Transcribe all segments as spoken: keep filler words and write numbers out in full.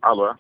Alô?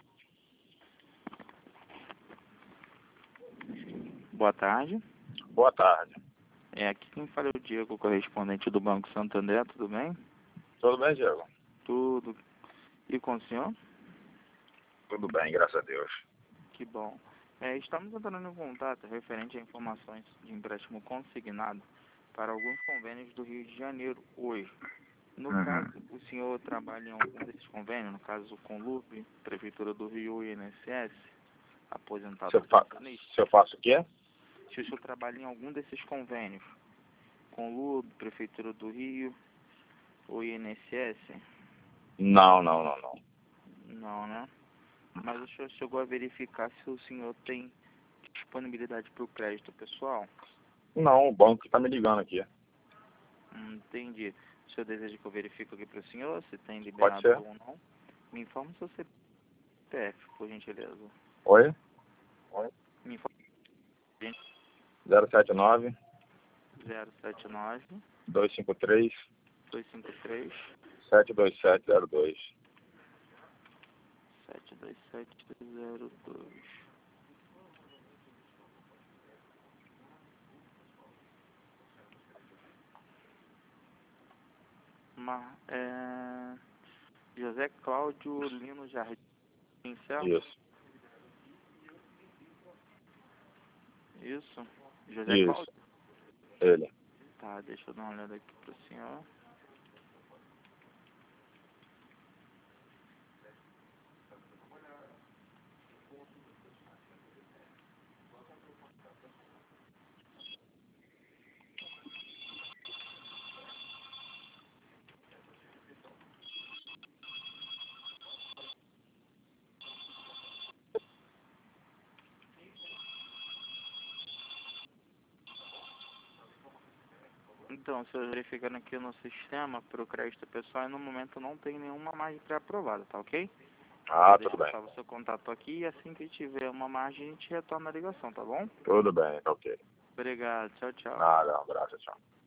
Boa tarde. Boa tarde. É, aqui quem fala é o Diego, correspondente do Banco Santander, tudo bem? Tudo bem, Diego? Tudo. E com o senhor? Tudo bem, graças a Deus. Que bom. É, estamos entrando em contato referente a informações de empréstimo consignado para alguns convênios do Rio de Janeiro hoje. No Uhum. caso, o senhor trabalha em algum desses convênios, no caso o Conlup, Prefeitura do Rio e I N S S, aposentado Se eu, ou fa pensionista? se eu faço o quê? Se o senhor trabalha em algum desses convênios, Conlup, Prefeitura do Rio ou I N S S? Não, não, não, não. Não, né? Mas o senhor chegou a verificar se o senhor tem disponibilidade para o crédito pessoal? Não, o banco que tá me ligando aqui. Hum, entendi. O senhor deseja que eu verifique aqui para o senhor se tem Pode liberado ser? ou não? Me informe o seu C P F, por gentileza. Oi? Me informe zero sete nove, zero sete nove, dois cinco três, dois cinco três, sete dois sete zero dois. sete dois sete zero dois. Ma, é, José Cláudio Lino Jardim, certo? Isso, Isso? José isso. Cláudio? Ele. Tá, deixa eu dar uma olhada aqui pro senhor. Então, se eu verificando aqui no sistema para o crédito pessoal, e no momento não tem nenhuma margem pré-aprovada, tá ok? Ah, Vou tudo deixar bem. salvo o seu contato aqui e assim que tiver uma margem a gente retorna a ligação, tá bom? Tudo bem, tá ok. Obrigado, tchau, tchau. Nada, um abraço, tchau.